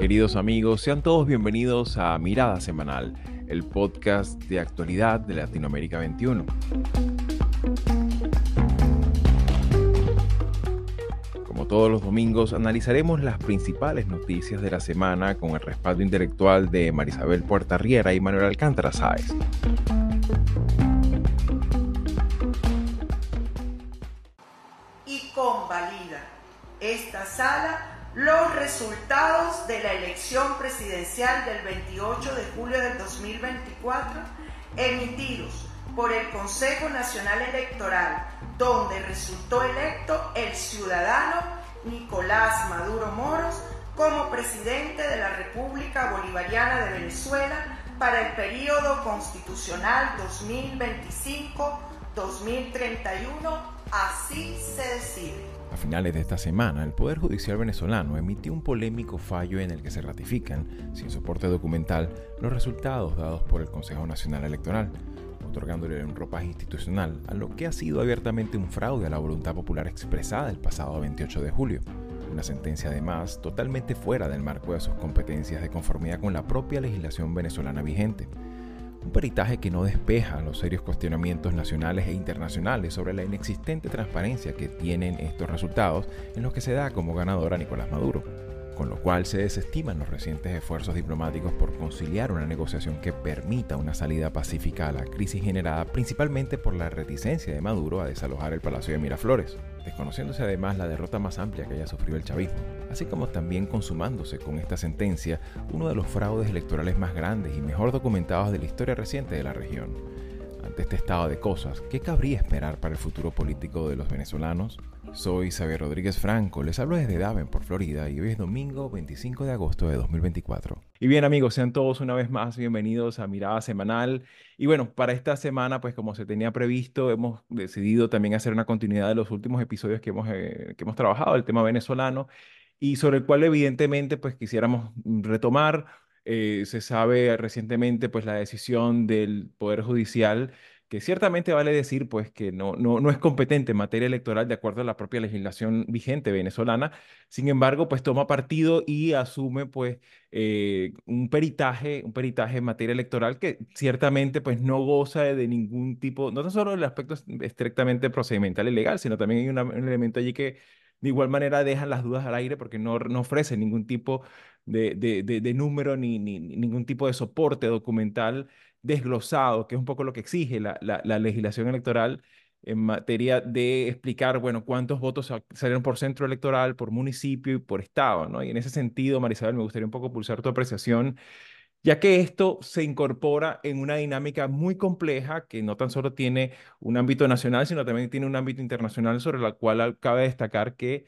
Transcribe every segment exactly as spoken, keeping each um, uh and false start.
Queridos amigos, sean todos bienvenidos a Mirada Semanal, el podcast de actualidad de Latinoamérica veintiuno. Como todos los domingos, analizaremos las principales noticias de la semana con el respaldo intelectual de Marisabel Puertarriera y Manuel Alcántara Sáez. Y convalida esta sala los resultados de la elección presidencial del veintiocho de julio del dos mil veinticuatro emitidos por el Consejo Nacional Electoral, donde resultó electo el ciudadano Nicolás Maduro Moros como presidente de la República Bolivariana de Venezuela para el período constitucional dos mil veinticinco a dos mil treinta y uno, así se decide. A finales de esta semana, el Poder Judicial venezolano emitió un polémico fallo en el que se ratifican, sin soporte documental, los resultados dados por el Consejo Nacional Electoral, otorgándole un ropaje institucional a lo que ha sido abiertamente un fraude a la voluntad popular expresada el pasado veintiocho de julio. Una sentencia, además, totalmente fuera del marco de sus competencias de conformidad con la propia legislación venezolana vigente. Un peritaje que no despeja los serios cuestionamientos nacionales e internacionales sobre la inexistente transparencia que tienen estos resultados en los que se da como ganador a Nicolás Maduro, con lo cual se desestiman los recientes esfuerzos diplomáticos por conciliar una negociación que permita una salida pacífica a la crisis generada principalmente por la reticencia de Maduro a desalojar el Palacio de Miraflores, desconociéndose además la derrota más amplia que haya sufrido el chavismo, así como también consumándose con esta sentencia uno de los fraudes electorales más grandes y mejor documentados de la historia reciente de la región. Ante este estado de cosas, ¿qué cabría esperar para el futuro político de los venezolanos? Soy Xavier Rodríguez Franco, les hablo desde Davenport, Florida, y hoy es domingo veinticinco de agosto de dos mil veinticuatro. Y bien amigos, sean todos una vez más bienvenidos a Mirada Semanal. Y bueno, para esta semana, pues como se tenía previsto, hemos decidido también hacer una continuidad de los últimos episodios que hemos, eh, que hemos trabajado, el tema venezolano, y sobre el cual evidentemente pues quisiéramos retomar. Eh, se sabe recientemente pues la decisión del Poder Judicial, que ciertamente vale decir pues que no, no, no es competente en materia electoral de acuerdo a la propia legislación vigente venezolana. Sin embargo, pues toma partido y asume pues eh, un peritaje, un peritaje en materia electoral que ciertamente pues no goza de ningún tipo, no tan solo del aspecto estrictamente procedimental y legal, sino también hay una- un elemento allí que de igual manera dejan las dudas al aire porque no, no ofrece ningún tipo de, de, de, de número ni, ni ni ningún tipo de soporte documental desglosado, que es un poco lo que exige la, la, la legislación electoral en materia de explicar, bueno, cuántos votos sa- salieron por centro electoral, por municipio y por estado, ¿no? Y en ese sentido, Marisabel, me gustaría un poco pulsar tu apreciación, ya que esto se incorpora en una dinámica muy compleja que no tan solo tiene un ámbito nacional, sino también tiene un ámbito internacional sobre la cual cabe destacar que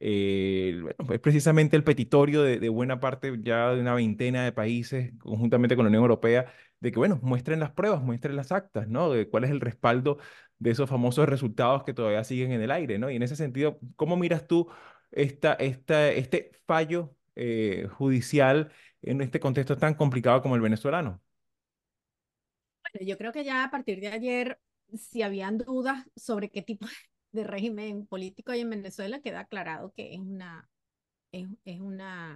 eh, bueno, es precisamente el petitorio de, de buena parte ya de una veintena de países, conjuntamente con la Unión Europea, de que, bueno, muestren las pruebas, muestren las actas, ¿no? De cuál es el respaldo de esos famosos resultados que todavía siguen en el aire, ¿no? Y en ese sentido, ¿cómo miras tú esta, esta, este fallo eh, judicial en este contexto tan complicado como el venezolano? Bueno, yo creo que ya a partir de ayer, si habían dudas sobre qué tipo de régimen político hay en Venezuela, queda aclarado que es una, es, es una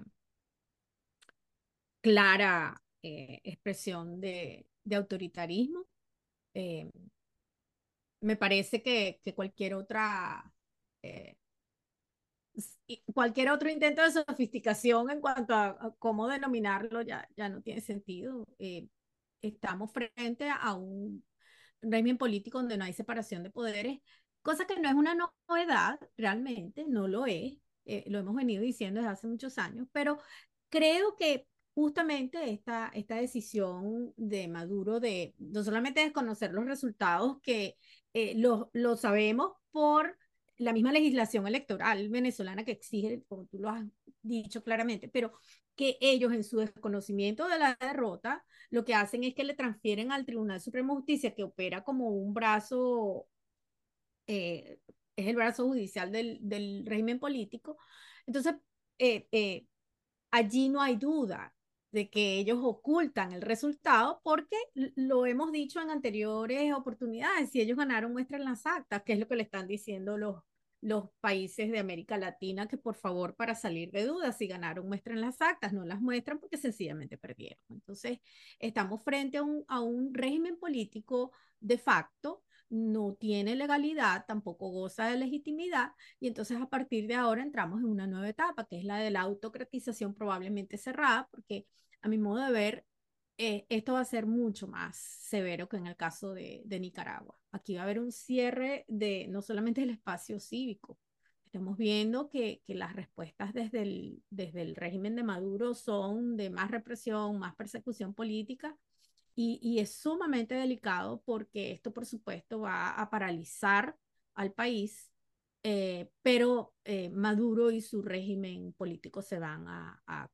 clara eh, expresión de, de autoritarismo. Eh, Me parece que, que cualquier otra, eh, s- cualquier otro intento de sofisticación en cuanto a, a cómo denominarlo ya, ya no tiene sentido. Eh, estamos frente a un régimen político donde no hay separación de poderes, cosa que no es una no- novedad, realmente no lo es, eh, lo hemos venido diciendo desde hace muchos años, pero creo que justamente esta, esta decisión de Maduro de no solamente desconocer los resultados que eh, lo, lo sabemos por la misma legislación electoral venezolana que exige, como tú lo has dicho claramente, pero que ellos en su desconocimiento de la derrota lo que hacen es que le transfieren al Tribunal Supremo de Justicia, que opera como un brazo, eh, es el brazo judicial del, del régimen político. Entonces, eh, eh, allí no hay duda de que ellos ocultan el resultado porque lo hemos dicho en anteriores oportunidades, si ellos ganaron muestran las actas, que es lo que le están diciendo los, los países de América Latina que por favor para salir de dudas, si ganaron muestren las actas, no las muestran porque sencillamente perdieron. Entonces, estamos frente a un, a un régimen político de facto, no tiene legalidad, tampoco goza de legitimidad, y entonces a partir de ahora entramos en una nueva etapa, que es la de la autocratización probablemente cerrada, porque a mi modo de ver, eh, esto va a ser mucho más severo que en el caso de, de Nicaragua. Aquí va a haber un cierre de no solamente el espacio cívico, estamos viendo que, que las respuestas desde el, desde el régimen de Maduro son de más represión, más persecución política, y, y es sumamente delicado porque esto, por supuesto, va a paralizar al país, eh, pero eh, Maduro y su régimen político se van a, a,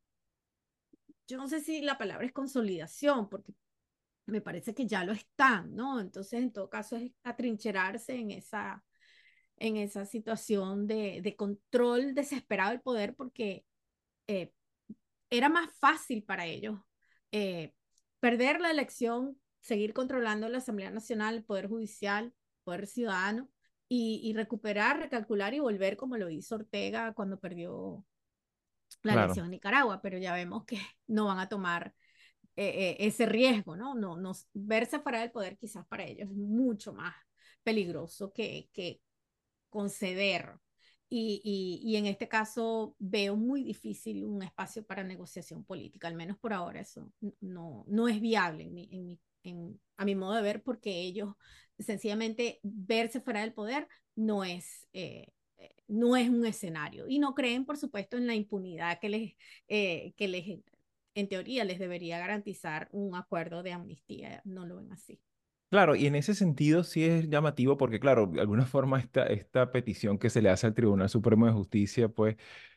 yo no sé si la palabra es consolidación, porque me parece que ya lo están, ¿no? Entonces, en todo caso, es atrincherarse en esa, en esa situación de, de control desesperado del poder, porque eh, era más fácil para ellos eh, perder la elección, seguir controlando la Asamblea Nacional, el Poder Judicial, el Poder Ciudadano, y, y recuperar, recalcular y volver como lo hizo Ortega cuando perdió la Claro. elección en Nicaragua, pero ya vemos que no van a tomar eh, eh, ese riesgo, ¿no? No, no verse fuera del poder quizás para ellos es mucho más peligroso que, que conceder. Y, y, y, en este caso veo muy difícil un espacio para negociación política, al menos por ahora eso no, no es viable en mi, en mi, en, a mi modo de ver, porque ellos sencillamente verse fuera del poder no es, eh, no es un escenario, y no creen, por supuesto, en la impunidad que les, eh, que les, en teoría, les debería garantizar un acuerdo de amnistía. No lo ven así. Claro, y en ese sentido sí es llamativo porque, claro, de alguna forma esta, esta petición que se le hace al Tribunal Supremo de Justicia, pues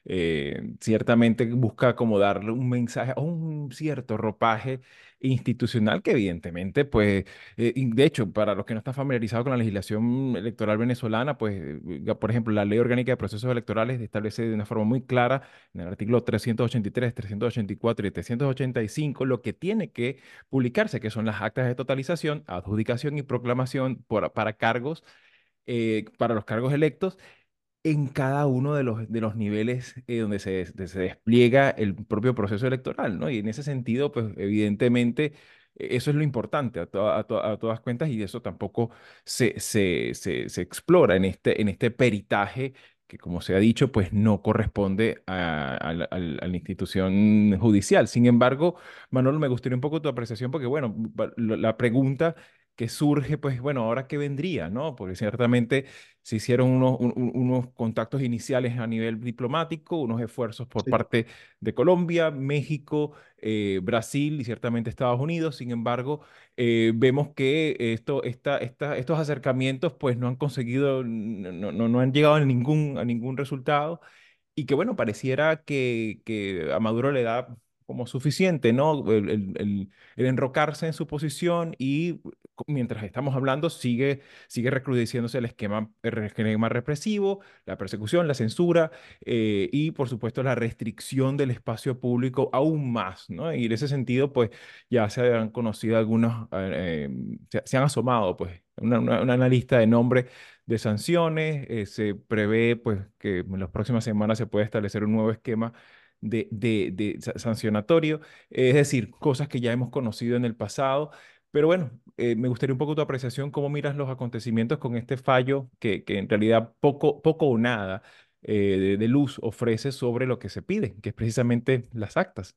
eh, ciertamente busca como darle un mensaje o un cierto ropaje institucional que evidentemente, pues, eh, y de hecho, para los que no están familiarizados con la legislación electoral venezolana, pues, eh, ya, por ejemplo, la Ley Orgánica de Procesos Electorales establece de una forma muy clara en el artículo trescientos ochenta y tres, trescientos ochenta y cuatro y trescientos ochenta y cinco lo que tiene que publicarse, que son las actas de totalización, adjudicación y proclamación por- para cargos, eh, para los cargos electos en cada uno de los, de los niveles eh, donde se, des- de- se despliega el propio proceso electoral, ¿no? Y en ese sentido, pues evidentemente, eh, eso es lo importante a, to- a to- a todas cuentas y eso tampoco se, se, se, se explora en este, en este peritaje que, como se ha dicho, pues no corresponde a, a la a la- a la institución judicial. Sin embargo, Manolo, me gustaría un poco tu apreciación porque, bueno, va- la la pregunta que surge, pues, bueno, ¿ahora qué vendría, no? Porque ciertamente se hicieron unos, un- un- unos contactos iniciales a nivel diplomático, unos esfuerzos por Sí. parte de Colombia, México, eh, Brasil y ciertamente Estados Unidos. Sin embargo, eh, vemos que esto, esta, esta- estos acercamientos pues no han conseguido, no, no, no no han llegado a ningún, a ningún resultado y que bueno, pareciera que, que a Maduro le da como suficiente, ¿no? El, el- el- el enrocarse en su posición y mientras estamos hablando sigue, sigue recrudeciéndose el esquema, el esquema represivo, la persecución, la censura eh, y por supuesto la restricción del espacio público aún más, ¿no? Y en ese sentido, pues ya se han conocido algunos, eh, eh, se, se han asomado, pues, una, una, una lista de nombres de sanciones. Eh, se prevé pues, que en las próximas semanas se puede establecer un nuevo esquema de, de, de sa- sancionatorio, eh, es decir, cosas que ya hemos conocido en el pasado. Pero bueno, eh, me gustaría un poco tu apreciación, cómo miras los acontecimientos con este fallo que, que en realidad poco, poco o nada eh, de, de luz ofrece sobre lo que se pide, que es precisamente las actas.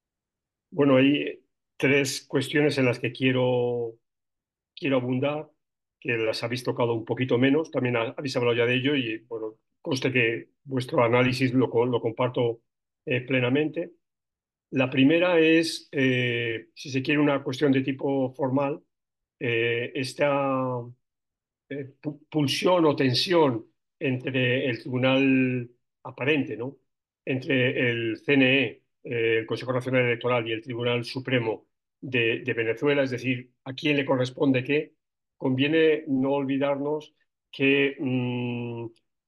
Bueno, hay tres cuestiones en las que quiero, quiero abundar, que las habéis tocado un poquito menos, también ha- habéis hablado ya de ello y bueno, conste que vuestro análisis lo, co- lo comparto eh, plenamente. La primera es, eh, si se quiere, una cuestión de tipo formal. Eh, esta eh, pu- pulsión o tensión entre el tribunal aparente, ¿no? Entre el C N E, eh, el Consejo Nacional Electoral, y el Tribunal Supremo de, de Venezuela, es decir, a quién le corresponde qué, conviene no olvidarnos que mm,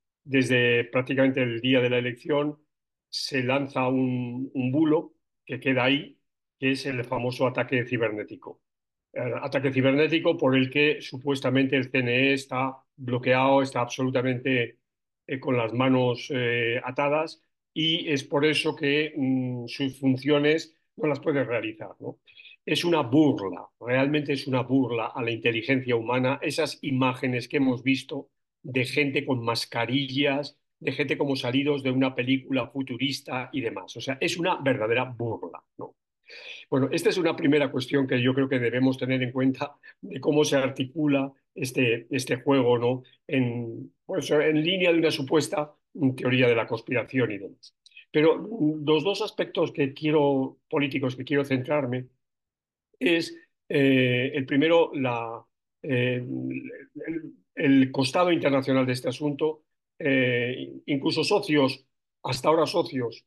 desde prácticamente el día de la elección se lanza un, un bulo que queda ahí, que es el famoso ataque cibernético. Eh, ataque cibernético por el que supuestamente el C N E está bloqueado, está absolutamente eh, con las manos eh, atadas y es por eso que mm, sus funciones no las puede realizar, ¿no? Es una burla, realmente es una burla a la inteligencia humana esas imágenes que hemos visto de gente con mascarillas, de gente como salidos de una película futurista y demás. O sea, es una verdadera burla, ¿no? Bueno, esta es una primera cuestión que yo creo que debemos tener en cuenta de cómo se articula este, este juego, ¿no? En, pues, en línea de una supuesta teoría de la conspiración y demás. Pero mm, los dos aspectos que quiero, políticos que quiero centrarme es, eh, el primero, la, eh, el, el costado internacional de este asunto, eh, incluso socios, hasta ahora socios,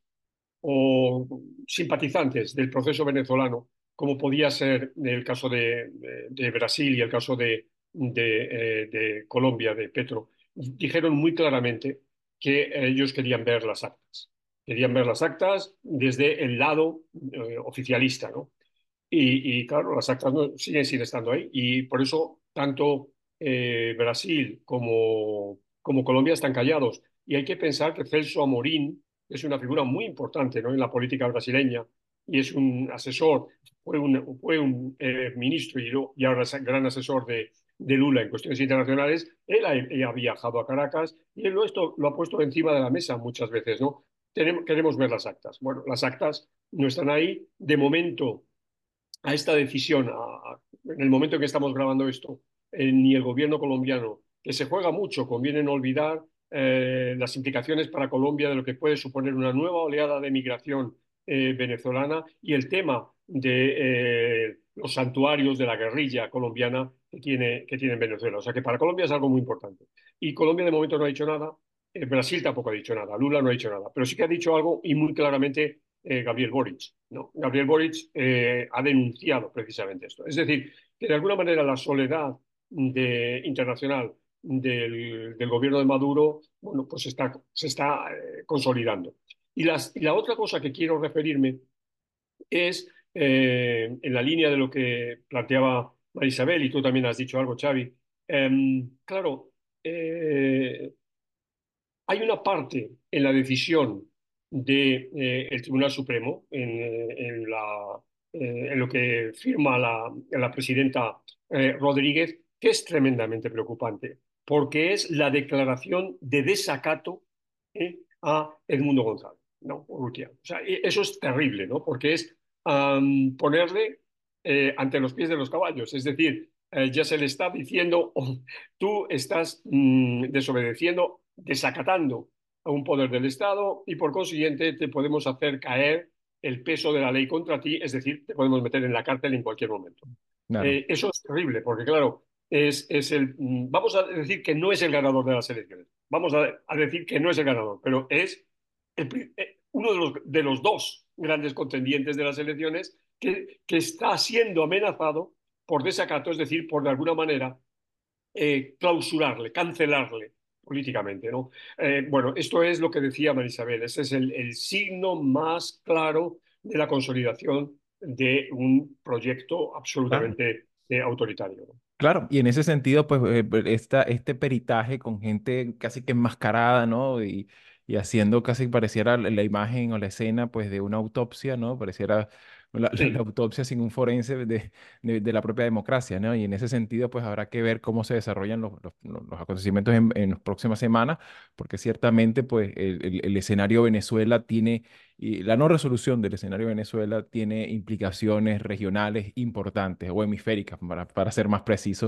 o simpatizantes del proceso venezolano, como podía ser el caso de, de- de Brasil y el caso de, de, eh, de Colombia, de Petro, dijeron muy claramente que ellos querían ver las actas. Querían ver las actas desde el lado eh, oficialista, ¿no? Y, y, claro, las actas no, siguen, siguen estando ahí. Y por eso tanto eh, Brasil como, como Colombia están callados. Y hay que pensar que Celso Amorín es una figura muy importante, ¿no?, en la política brasileña y es un asesor, fue un, fue un eh, ministro y, y ahora es gran asesor de, de Lula en cuestiones internacionales. Él ha, él ha viajado a Caracas y él lo, esto, lo ha puesto encima de la mesa muchas veces, ¿no? Tenemos, queremos ver las actas. Bueno, las actas no están ahí. De momento, a esta decisión, a, a, en el momento en que estamos grabando esto, eh, ni el gobierno colombiano, que se juega mucho, conviene no olvidar eh, las implicaciones para Colombia de lo que puede suponer una nueva oleada de migración eh, venezolana y el tema de eh, los santuarios de la guerrilla colombiana que tiene, que tiene en Venezuela. O sea que para Colombia es algo muy importante. Y Colombia de momento no ha dicho nada, eh, Brasil tampoco ha dicho nada, Lula no ha dicho nada, pero sí que ha dicho algo y muy claramente eh, Gabriel Boric, ¿no? Gabriel Boric eh, ha denunciado precisamente esto. Es decir, que de alguna manera la soledad de, internacional del, del, gobierno de Maduro, bueno, pues está, se está eh, consolidando. Y, las, y, la otra cosa que quiero referirme es, eh, en la línea de lo que planteaba Marisabel, y tú también has dicho algo, Xavi, eh, claro, eh, hay una parte en la decisión del de, eh, Tribunal Supremo, en, eh, en, la, eh, en, lo que firma la, la presidenta eh, Rodríguez, que es tremendamente preocupante, porque es la declaración de desacato eh, a Edmundo González, ¿no? Urrutia. O sea, eso es terrible, ¿no? Porque es um, ponerle eh, ante los pies de los caballos, es decir, eh, ya se le está diciendo, oh, tú estás mm, desobedeciendo, desacatando a un poder del Estado y por consiguiente te podemos hacer caer el peso de la ley contra ti, es decir, te podemos meter en la cárcel en cualquier momento. Claro. Eh, eso es terrible, porque claro, es, es el, vamos a decir que no es el ganador de las elecciones, vamos a, a decir que no es el ganador, pero es el, eh, uno de los, de los dos grandes contendientes de las elecciones que, que está siendo amenazado por desacato, es decir, por de alguna manera eh, clausurarle, cancelarle políticamente, ¿no? Eh, bueno, esto es lo que decía Marisabel, ese es el, el signo más claro de la consolidación de un proyecto Claro. absolutamente eh, autoritario, ¿no? Claro, y en ese sentido, pues eh, per- esta, este peritaje con gente casi que enmascarada, ¿no? Y, y haciendo casi pareciera la, la imagen o la escena, pues, de una autopsia, ¿no? Pareciera la, la- la Sí, autopsia sin un forense de, de, de la propia democracia, ¿no? Y en ese sentido, pues, habrá que ver cómo se desarrollan los, los, los acontecimientos en, en las próximas semanas, porque ciertamente, pues, el, el, el escenario Venezuela tiene y la no resolución del escenario de Venezuela tiene implicaciones regionales importantes o hemisféricas, para, para ser más preciso.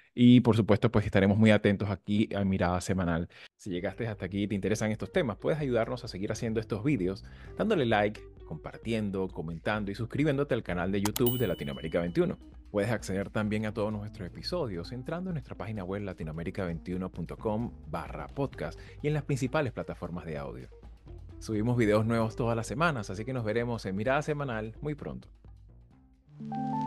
Y por supuesto, pues estaremos muy atentos aquí a Mirada Semanal. Si llegaste hasta aquí y te interesan estos temas, puedes ayudarnos a seguir haciendo estos vídeos, dándole like, compartiendo, comentando y suscribiéndote al canal de YouTube de Latinoamérica veintiuno. Puedes acceder también a todos nuestros episodios entrando en nuestra página web latinoamérica veintiuno punto com barra podcast y en las principales plataformas de audio. Subimos videos nuevos todas las semanas, así que nos veremos en Mirada Semanal muy pronto.